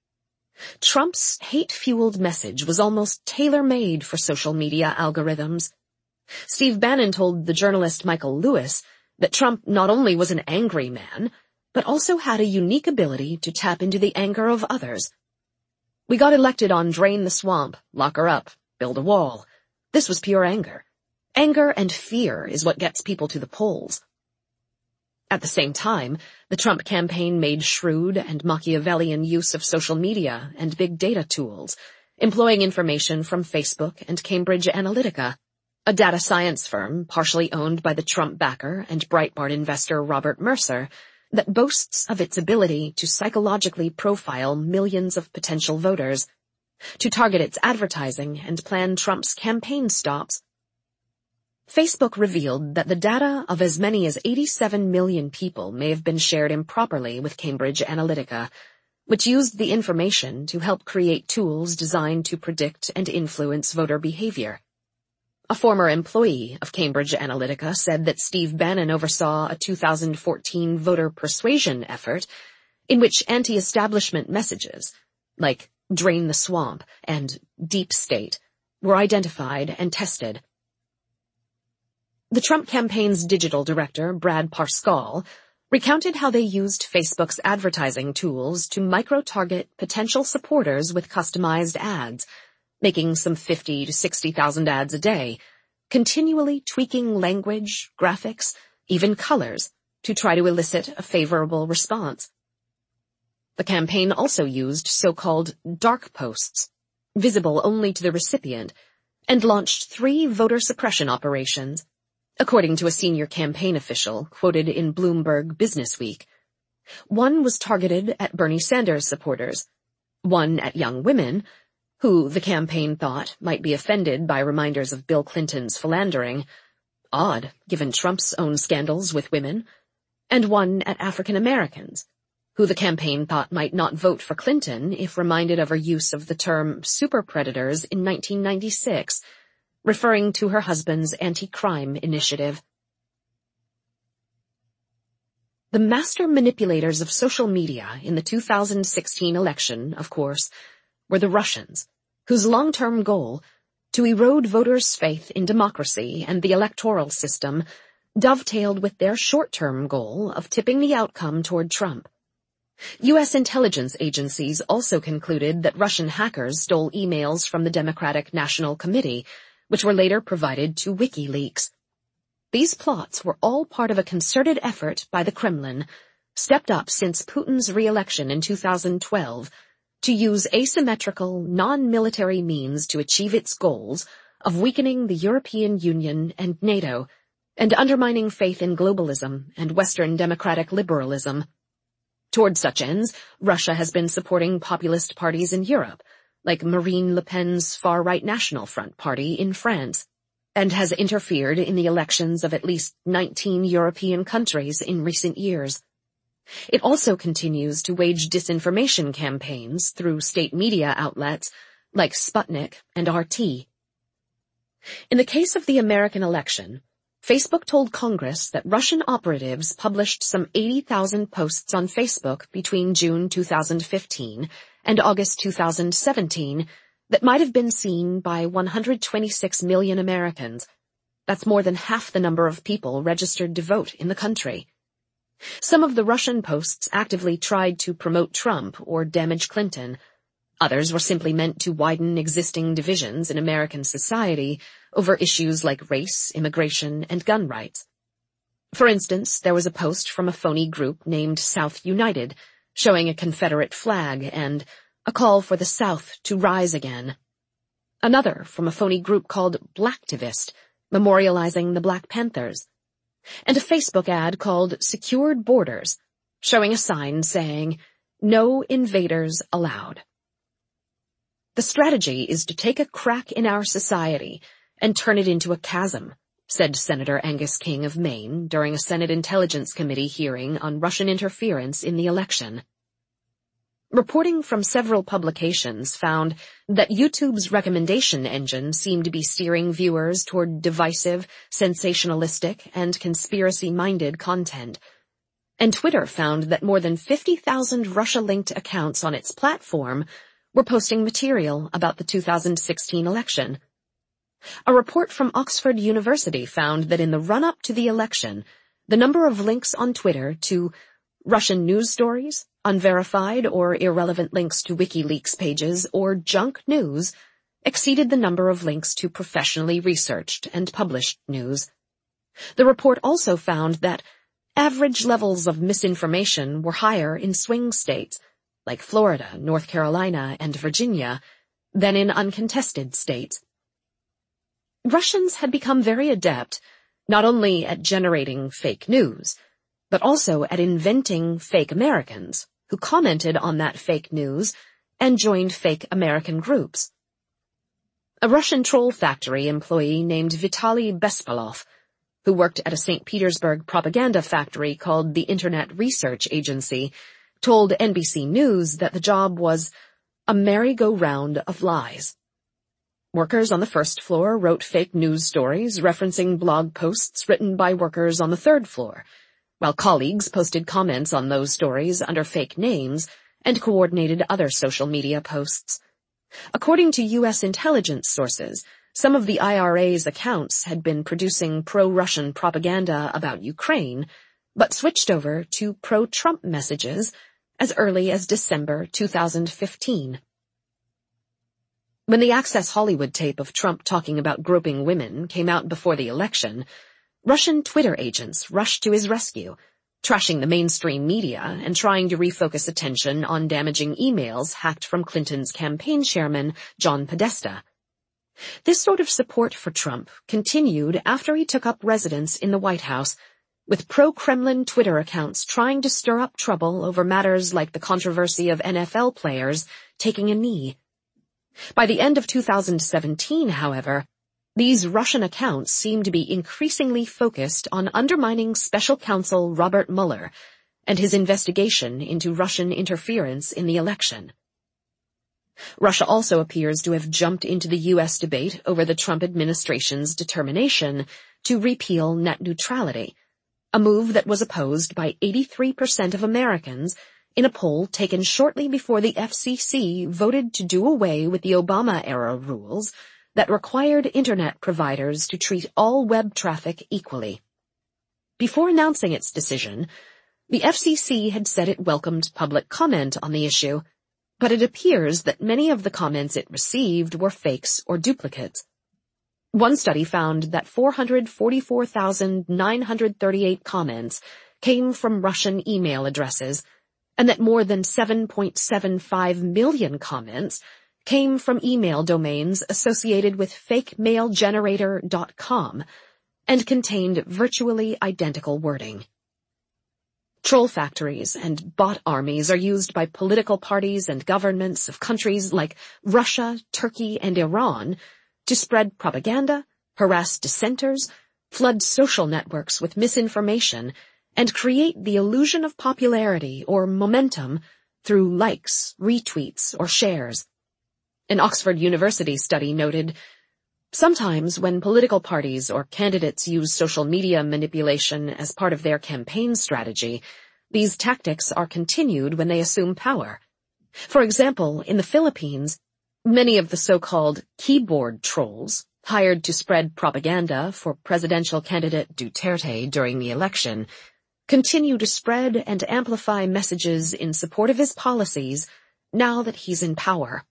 Trump's hate-fueled message was almost tailor-made for social media algorithms. Steve Bannon told the journalist Michael Lewis that Trump not only was an angry man, but also had a unique ability to tap into the anger of others. We got elected on drain the swamp, lock her up, build a wall. This was pure anger. Anger and fear is what gets people to the polls. At the same time, the Trump campaign made shrewd and Machiavellian use of social media and big data tools, employing information from Facebook and Cambridge Analytica, a data science firm partially owned by the Trump backer and Breitbart investor Robert Mercer, that boasts of its ability to psychologically profile millions of potential voters, to target its advertising and plan Trump's campaign stops. Facebook revealed that the data of as many as 87 million people may have been shared improperly with Cambridge Analytica, which used the information to help create tools designed to predict and influence voter behavior. A former employee of Cambridge Analytica said that Steve Bannon oversaw a 2014 voter persuasion effort in which anti-establishment messages, like drain the swamp and deep state, were identified and tested. The Trump campaign's digital director, Brad Parscale, recounted how they used Facebook's advertising tools to micro-target potential supporters with customized ads, making some 50 to 60,000 ads a day, continually tweaking language, graphics, even colors, to try to elicit a favorable response. The campaign also used so-called dark posts, visible only to the recipient, and launched 3 voter suppression operations, according to a senior campaign official quoted in Bloomberg Businessweek. One was targeted at Bernie Sanders supporters, one at young women, who the campaign thought might be offended by reminders of Bill Clinton's philandering, odd given Trump's own scandals with women, and one at African Americans, who the campaign thought might not vote for Clinton if reminded of her use of the term super predators in 1996, referring to her husband's anti-crime initiative. The master manipulators of social media in the 2016 election, of course, were the Russians, whose long-term goal, to erode voters' faith in democracy and the electoral system, dovetailed with their short-term goal of tipping the outcome toward Trump. U.S. intelligence agencies also concluded that Russian hackers stole emails from the Democratic National Committee, which were later provided to WikiLeaks. These plots were all part of a concerted effort by the Kremlin, stepped up since Putin's re-election in 2012, to use asymmetrical, non-military means to achieve its goals of weakening the European Union and NATO, and undermining faith in globalism and Western democratic liberalism. Toward such ends, Russia has been supporting populist parties in Europe, like Marine Le Pen's far-right National Front party in France, and has interfered in the elections of at least 19 European countries in recent years. It also continues to wage disinformation campaigns through state media outlets like Sputnik and RT. In the case of the American election, Facebook told Congress that Russian operatives published some 80,000 posts on Facebook between June 2015 and August 2017 that might have been seen by 126 million Americans. That's more than half the number of people registered to vote in the country. Some of the Russian posts actively tried to promote Trump or damage Clinton. Others were simply meant to widen existing divisions in American society over issues like race, immigration, and gun rights. For instance, there was a post from a phony group named South United, showing a Confederate flag and a call for the South to rise again. Another from a phony group called Blacktivist, memorializing the Black Panthers. And a Facebook ad called Secured Borders, showing a sign saying, "No invaders allowed." The strategy is to take a crack in our society and turn it into a chasm, said Senator Angus King of Maine during a Senate Intelligence Committee hearing on Russian interference in the election. Reporting from several publications found that YouTube's recommendation engine seemed to be steering viewers toward divisive, sensationalistic, and conspiracy-minded content. And Twitter found that more than 50,000 Russia-linked accounts on its platform were posting material about the 2016 election. A report from Oxford University found that in the run-up to the election, the number of links on Twitter to Russian news stories, unverified or irrelevant links to WikiLeaks pages, or junk news exceeded the number of links to professionally researched and published news. The report also found that average levels of misinformation were higher in swing states, like Florida, North Carolina, and Virginia, than in uncontested states. Russians had become very adept not only at generating fake news, but also at inventing fake Americans who commented on that fake news and joined fake American groups. A Russian troll factory employee named Vitaly Bespalov, who worked at a St. Petersburg propaganda factory called the Internet Research Agency, told NBC News that the job was a merry-go-round of lies. Workers on the first floor wrote fake news stories referencing blog posts written by workers on the third floor, while colleagues posted comments on those stories under fake names and coordinated other social media posts. According to U.S. intelligence sources, some of the IRA's accounts had been producing pro-Russian propaganda about Ukraine, but switched over to pro-Trump messages as early as December 2015. When the Access Hollywood tape of Trump talking about groping women came out before the election, Russian Twitter agents rushed to his rescue, trashing the mainstream media and trying to refocus attention on damaging emails hacked from Clinton's campaign chairman, John Podesta. This sort of support for Trump continued after he took up residence in the White House, with pro-Kremlin Twitter accounts trying to stir up trouble over matters like the controversy of NFL players taking a knee. By the end of 2017, however, these Russian accounts seem to be increasingly focused on undermining Special Counsel Robert Mueller and his investigation into Russian interference in the election. Russia also appears to have jumped into the U.S. debate over the Trump administration's determination to repeal net neutrality, a move that was opposed by 83% of Americans in a poll taken shortly before the FCC voted to do away with the Obama-era rules that required Internet providers to treat all web traffic equally. Before announcing its decision, the FCC had said it welcomed public comment on the issue, but it appears that many of the comments it received were fakes or duplicates. One study found that 444,938 comments came from Russian email addresses, and that more than 7.75 million comments came from email domains associated with fakemailgenerator.com and contained virtually identical wording. Troll factories and bot armies are used by political parties and governments of countries like Russia, Turkey, and Iran to spread propaganda, harass dissenters, flood social networks with misinformation, and create the illusion of popularity or momentum through likes, retweets, or shares. An Oxford University study noted, sometimes when political parties or candidates use social media manipulation as part of their campaign strategy, these tactics are continued when they assume power. For example, in the Philippines, many of the so-called keyboard trolls, hired to spread propaganda for presidential candidate Duterte during the election, continue to spread and amplify messages in support of his policies now that he's in power.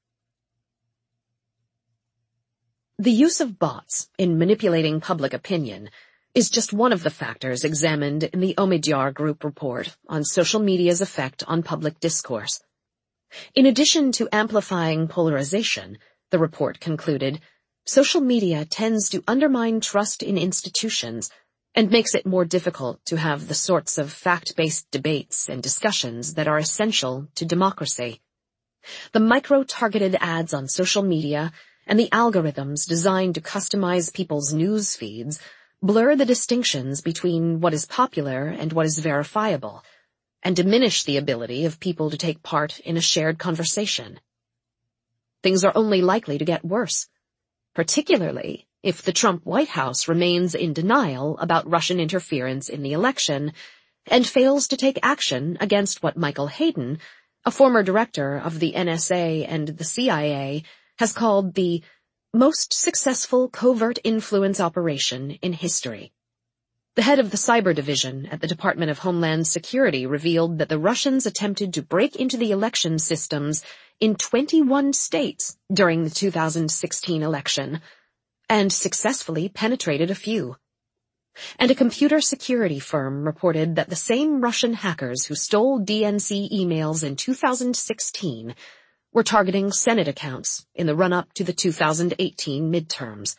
The use of bots in manipulating public opinion is just one of the factors examined in the Omidyar Group report on social media's effect on public discourse. In addition to amplifying polarization, the report concluded, social media tends to undermine trust in institutions and makes it more difficult to have the sorts of fact-based debates and discussions that are essential to democracy. The micro-targeted ads on social media and the algorithms designed to customize people's news feeds blur the distinctions between what is popular and what is verifiable, and diminish the ability of people to take part in a shared conversation. Things are only likely to get worse, particularly if the Trump White House remains in denial about Russian interference in the election and fails to take action against what Michael Hayden, a former director of the NSA and the CIA, has called the most successful covert influence operation in history. The head of the cyber division at the Department of Homeland Security revealed that the Russians attempted to break into the election systems in 21 states during the 2016 election, and successfully penetrated a few. And a computer security firm reported that the same Russian hackers who stole DNC emails in 2016 were targeting Senate accounts in the run-up to the 2018 midterms.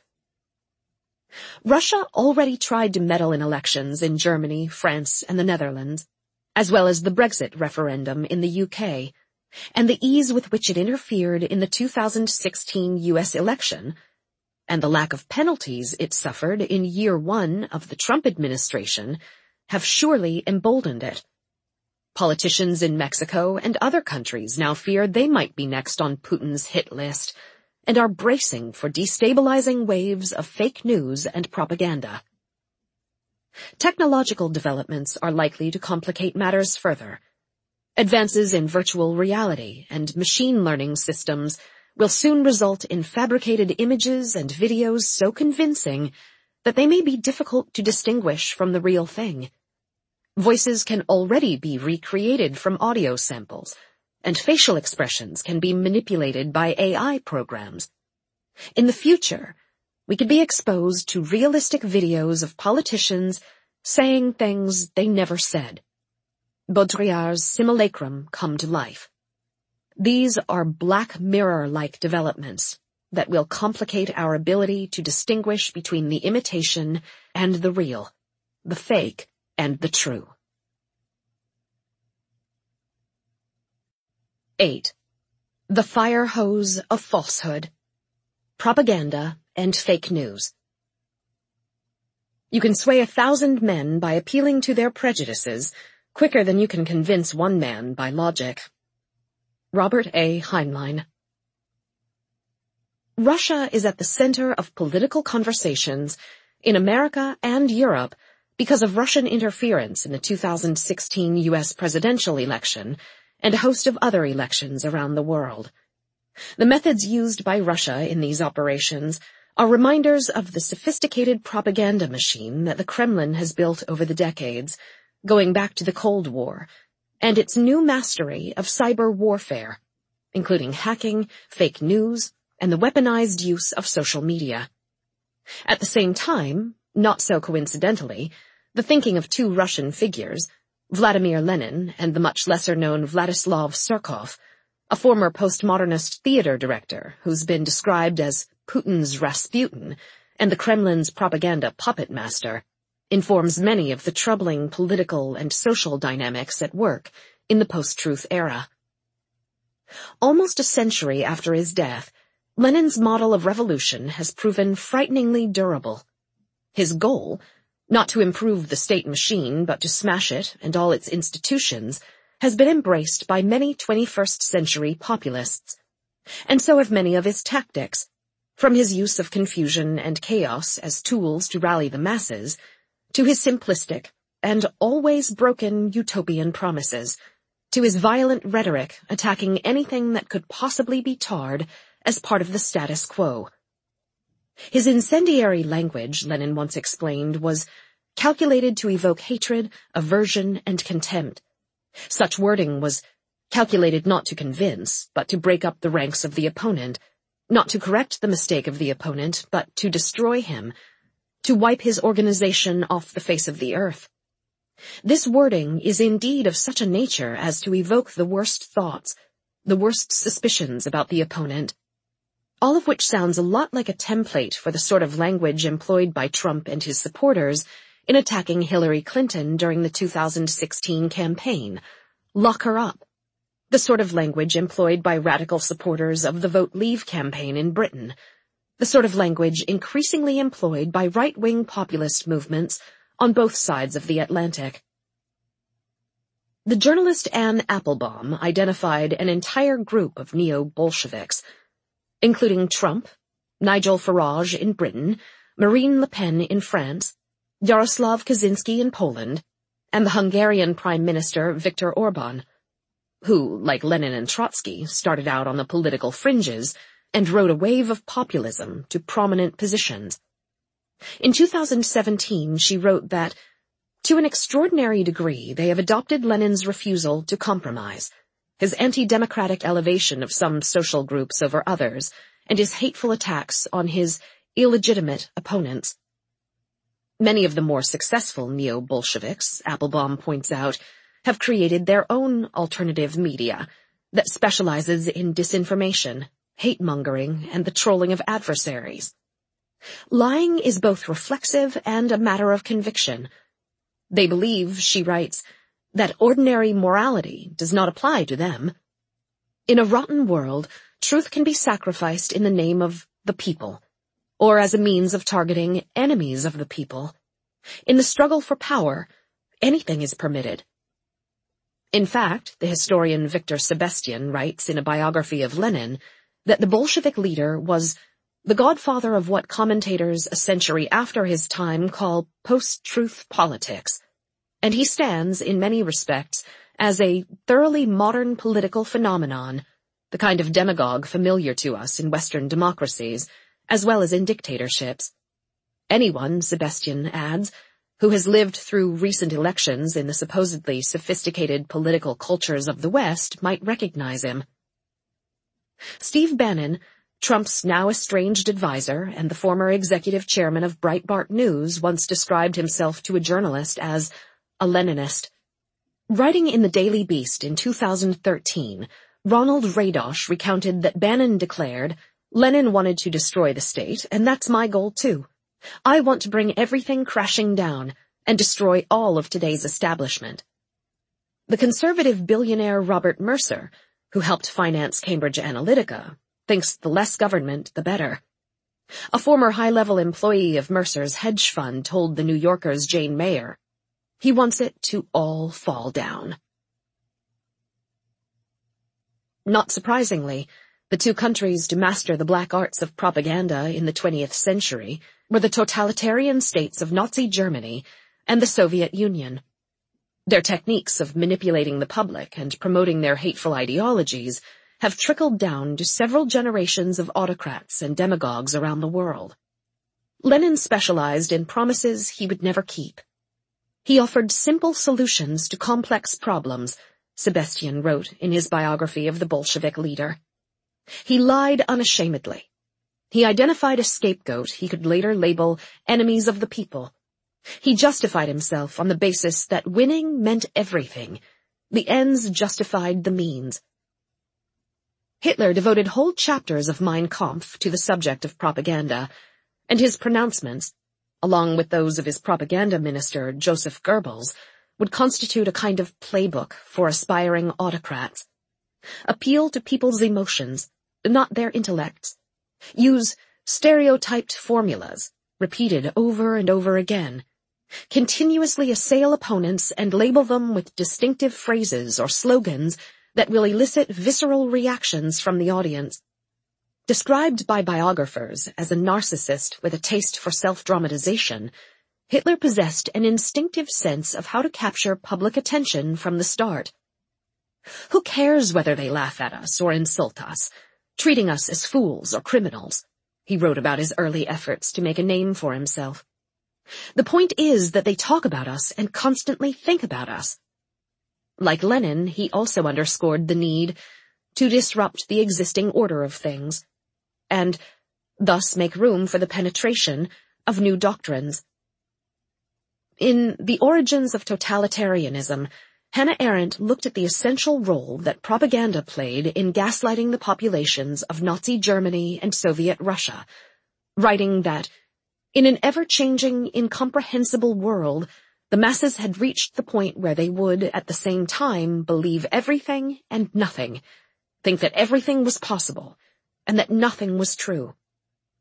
Russia already tried to meddle in elections in Germany, France, and the Netherlands, as well as the Brexit referendum in the UK, and the ease with which it interfered in the 2016 US election, and the lack of penalties it suffered in year one of the Trump administration, have surely emboldened it. Politicians in Mexico and other countries now fear they might be next on Putin's hit list, and are bracing for destabilizing waves of fake news and propaganda. Technological developments are likely to complicate matters further. Advances in virtual reality and machine learning systems will soon result in fabricated images and videos so convincing that they may be difficult to distinguish from the real thing. Voices can already be recreated from audio samples, and facial expressions can be manipulated by AI programs. In the future, we could be exposed to realistic videos of politicians saying things they never said. Baudrillard's simulacrum come to life. These are Black Mirror-like developments that will complicate our ability to distinguish between the imitation and the real, the fake and the true. 8. The fire hose of falsehood, propaganda, and fake news. You can sway 1,000 men by appealing to their prejudices quicker than you can convince one man by logic. Robert A. Heinlein. Russia is at the center of political conversations in America and Europe because of Russian interference in the 2016 U.S. presidential election and a host of other elections around the world. The methods used by Russia in these operations are reminders of the sophisticated propaganda machine that the Kremlin has built over the decades, going back to the Cold War, and its new mastery of cyber warfare, including hacking, fake news, and the weaponized use of social media. At the same time, not so coincidentally, the thinking of two Russian figures, Vladimir Lenin and the much lesser-known Vladislav Surkov, a former postmodernist theater director who's been described as Putin's Rasputin and the Kremlin's propaganda puppet master, informs many of the troubling political and social dynamics at work in the post-truth era. Almost a century after his death, Lenin's model of revolution has proven frighteningly durable. His goal, not to improve the state machine but to smash it and all its institutions, has been embraced by many 21st century populists. And so have many of his tactics, from his use of confusion and chaos as tools to rally the masses, to his simplistic and always broken utopian promises, to his violent rhetoric attacking anything that could possibly be tarred as part of the status quo. His incendiary language, Lenin once explained, was calculated to evoke hatred, aversion, and contempt. Such wording was calculated not to convince, but to break up the ranks of the opponent, not to correct the mistake of the opponent, but to destroy him, to wipe his organization off the face of the earth. This wording is indeed of such a nature as to evoke the worst thoughts, the worst suspicions about the opponent, all of which sounds a lot like a template for the sort of language employed by Trump and his supporters in attacking Hillary Clinton during the 2016 campaign. Lock her up. The sort of language employed by radical supporters of the Vote Leave campaign in Britain. The sort of language increasingly employed by right-wing populist movements on both sides of the Atlantic. The journalist Anne Applebaum identified an entire group of neo-Bolsheviks, including Trump, Nigel Farage in Britain, Marine Le Pen in France, Jaroslaw Kaczynski in Poland, and the Hungarian Prime Minister Viktor Orban, who, like Lenin and Trotsky, started out on the political fringes and rode a wave of populism to prominent positions. In 2017, she wrote that, "To an extraordinary degree, they have adopted Lenin's refusal to compromise, his anti-democratic elevation of some social groups over others, and his hateful attacks on his illegitimate opponents." Many of the more successful neo-Bolsheviks, Applebaum points out, have created their own alternative media that specializes in disinformation, hate-mongering, and the trolling of adversaries. Lying is both reflexive and a matter of conviction. They believe, she writes, that ordinary morality does not apply to them. In a rotten world, truth can be sacrificed in the name of the people, or as a means of targeting enemies of the people. In the struggle for power, anything is permitted. In fact, the historian Victor Sebestyen writes in a biography of Lenin that the Bolshevik leader was the godfather of what commentators a century after his time call post-truth politics, and he stands, in many respects, as a thoroughly modern political phenomenon, the kind of demagogue familiar to us in Western democracies, as well as in dictatorships. Anyone, Sebestyen adds, who has lived through recent elections in the supposedly sophisticated political cultures of the West might recognize him. Steve Bannon, Trump's now estranged advisor and the former executive chairman of Breitbart News, once described himself to a journalist as a Leninist. Writing in the Daily Beast in 2013, Ronald Radosh recounted that Bannon declared, "Lenin wanted to destroy the state, and that's my goal too. I want to bring everything crashing down and destroy all of today's establishment." The conservative billionaire Robert Mercer, who helped finance Cambridge Analytica, thinks the less government, the better. A former high-level employee of Mercer's hedge fund told the New Yorker's Jane Mayer, he wants it to all fall down. Not surprisingly, the two countries to master the black arts of propaganda in the 20th century were the totalitarian states of Nazi Germany and the Soviet Union. Their techniques of manipulating the public and promoting their hateful ideologies have trickled down to several generations of autocrats and demagogues around the world. Lenin specialized in promises he would never keep. He offered simple solutions to complex problems, Sebestyen wrote in his biography of the Bolshevik leader. He lied unashamedly. He identified a scapegoat he could later label enemies of the people. He justified himself on the basis that winning meant everything. The ends justified the means. Hitler devoted whole chapters of Mein Kampf to the subject of propaganda, and his pronouncements, along with those of his propaganda minister Joseph Goebbels, would constitute a kind of playbook for aspiring autocrats. Appeal to people's emotions, not their intellects. Use stereotyped formulas, repeated over and over again. Continuously assail opponents and label them with distinctive phrases or slogans that will elicit visceral reactions from the audience. Described by biographers as a narcissist with a taste for self-dramatization, Hitler possessed an instinctive sense of how to capture public attention from the start. Who cares whether they laugh at us or insult us, treating us as fools or criminals? He wrote about his early efforts to make a name for himself. The point is that they talk about us and constantly think about us. Like Lenin, he also underscored the need to disrupt the existing order of things, and thus make room for the penetration of new doctrines. In The Origins of Totalitarianism, Hannah Arendt looked at the essential role that propaganda played in gaslighting the populations of Nazi Germany and Soviet Russia, writing that, in an ever-changing, incomprehensible world, the masses had reached the point where they would, at the same time, believe everything and nothing, think that everything was possible, and that nothing was true.